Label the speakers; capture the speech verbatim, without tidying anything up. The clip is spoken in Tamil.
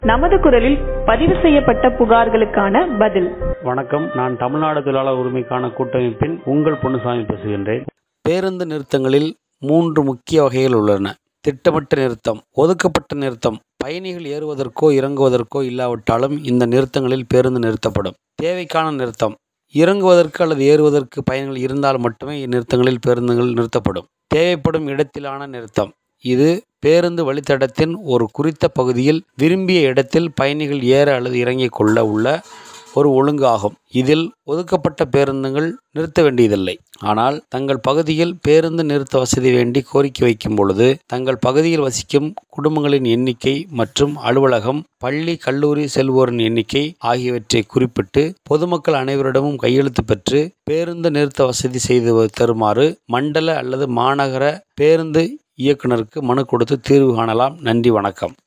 Speaker 1: நமது குரலில் பதிவு செய்யப்பட்ட புகார்களுக்கான பதில்.
Speaker 2: வணக்கம், நான் தமிழ்நாடு தொழிலாளர் உரிமைக்கான கூட்டமைப்பின் உங்கள் பொன்னுசாமி பேசுகின்றேன்.
Speaker 3: பேருந்து நிறுத்தங்களில் மூன்று முக்கிய வகைகள் உள்ளன. திட்டமிட்ட நிறுத்தம், ஒதுக்கப்பட்ட நிறுத்தம். பயணிகள் ஏறுவதற்கோ இறங்குவதற்கோ இல்லாவிட்டாலும் இந்த நிறுத்தங்களில் பேருந்து நிறுத்தப்படும். தேவைக்கான நிறுத்தம், இறங்குவதற்கு அல்லது ஏறுவதற்கு பயணிகள் இருந்தால் மட்டுமே இந்நிறுத்தங்களில் பேருந்துகள் நிறுத்தப்படும். தேவைப்படும் இடத்திலான நிறுத்தம், இது பேருந்து வழித்தடத்தின் ஒரு குறித்த பகுதியில் விரும்பிய இடத்தில் பயணிகள் ஏற அல்லது இறங்கிக் கொள்ள உள்ள ஒரு ஒழுங்கு ஆகும். இதில் ஒதுக்கப்பட்ட பேருந்துகள் நிறுத்த வேண்டியதில்லை. ஆனால் தங்கள் பகுதியில் பேருந்து நிறுத்த வசதி வேண்டி கோரிக்கை வைக்கும் பொழுது தங்கள் பகுதியில் வசிக்கும் குடும்பங்களின் எண்ணிக்கை மற்றும் அலுவலகம், பள்ளி, கல்லூரி செல்வோரின் எண்ணிக்கை ஆகியவற்றை குறிப்பிட்டு பொதுமக்கள் அனைவரிடமும் கையெழுத்து பெற்று பேருந்து நிறுத்த வசதி செய்து தருமாறு மண்டல அல்லது மாநகர பேருந்து இயக்குநருக்கு மனு கொடுத்து தீர்வு காணலாம். நன்றி, வணக்கம்.